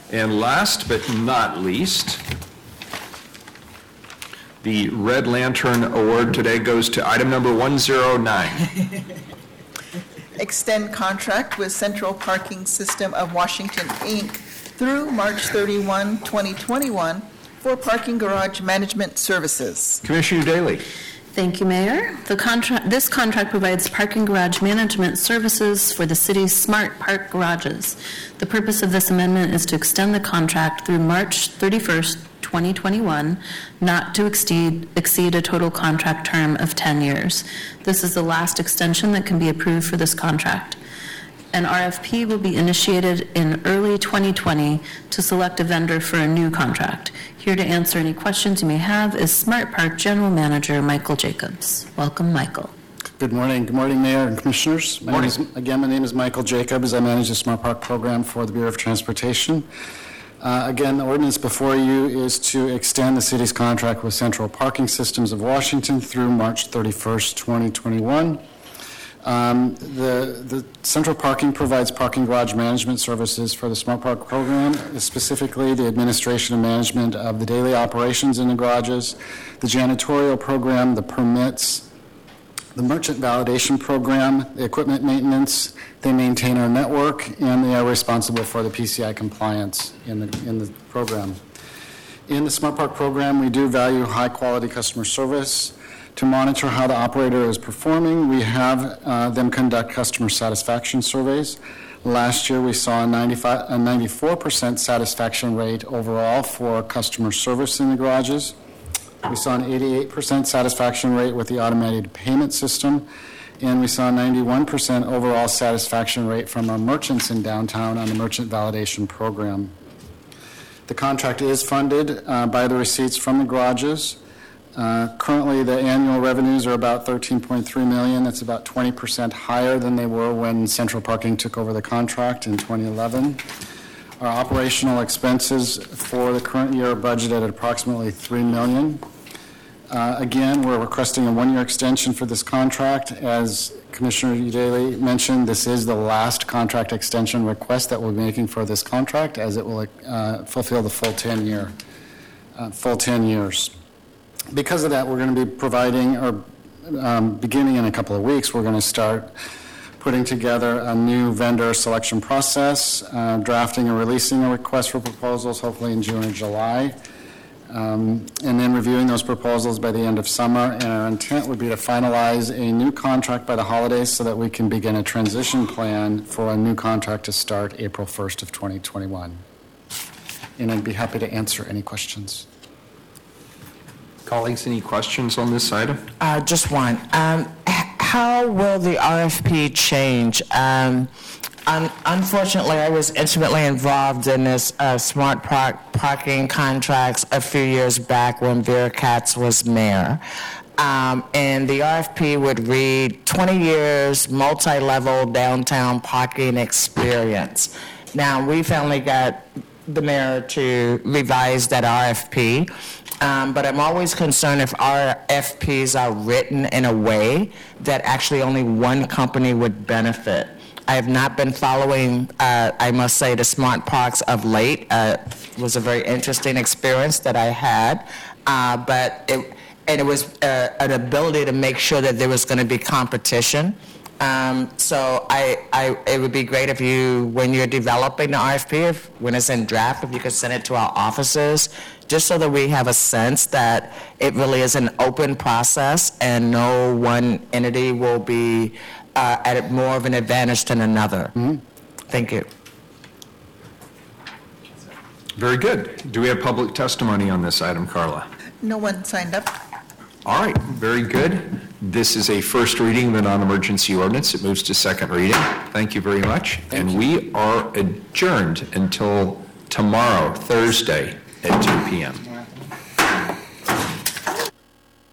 And last but not least, the Red Lantern Award today goes to item number 109. Extend contract with Central Parking System of Washington, Inc. through March 31, 2021 for parking garage management services. Commissioner Daly. Thank you, Mayor. This contract provides parking garage management services for the city's smart park garages. The purpose of this amendment is to extend the contract through March 31st, 2021, not to exceed a total contract term of 10 years. This is the last extension that can be approved for this contract. An RFP will be initiated in early 2020 to select a vendor for a new contract. Here to answer any questions you may have is Smart Park General Manager Michael Jacobs. Welcome, Michael. Good morning. Good morning, Mayor and Commissioners. My name is Michael Jacobs. I manage the Smart Park program for the Bureau of Transportation. Again, the ordinance before you is to extend the city's contract with Central Parking Systems of Washington through March 31st, 2021. The Central Parking provides parking garage management services for the Smart Park program, specifically the administration and management of the daily operations in the garages, the janitorial program, the permits, the merchant validation program, the equipment maintenance. They maintain our network, and they are responsible for the PCI compliance in the program. In the Smart Park program, we do value high-quality customer service. To monitor how the operator is performing, we have them conduct customer satisfaction surveys. Last year, we saw a 94% satisfaction rate overall for customer service in the garages. We saw an 88% satisfaction rate with the automated payment system, and we saw a 91% overall satisfaction rate from our merchants in downtown on the merchant validation program. The contract is funded by the receipts from the garages. Currently, the annual revenues are about $13.3 million. That's about 20% higher than they were when Central Parking took over the contract in 2011. Our operational expenses for the current year are budgeted at approximately $3 million. Again, we're requesting a one-year extension for this contract. As Commissioner Daly mentioned, this is the last contract extension request that we're making for this contract, as it will fulfill the full 10 years. Because of that, we're going to be providing, or beginning in a couple of weeks, we're going to start putting together a new vendor selection process, drafting and releasing a request for proposals, hopefully in June or July, and then reviewing those proposals by the end of summer. And our intent would be to finalize a new contract by the holidays so that we can begin a transition plan for a new contract to start April 1st of 2021. And I'd be happy to answer any questions. Colleagues, any questions on this item? Just one. How will the RFP change? Unfortunately, I was intimately involved in this smart parking contracts a few years back when Vera Katz was mayor. And the RFP would read 20 years, multi-level downtown parking experience. Now, we finally got the mayor to revise that RFP. But I'm always concerned if RFPs are written in a way that actually only one company would benefit. I have not been following, I must say, the smart parks of late. It was a very interesting experience that I had, but it was an ability to make sure that there was going to be competition. So it would be great if you, when you're developing the RFP, when it's in draft, if you could send it to our offices, just so that we have a sense that it really is an open process and no one entity will be at more of an advantage than another. Mm-hmm. Thank you. Very good. Do we have public testimony on this item, Carla? No one signed up. All right, very good. This is a first reading of the non-emergency ordinance. It moves to second reading. Thank you very much. And we are adjourned until tomorrow, Thursday, at 2 p.m.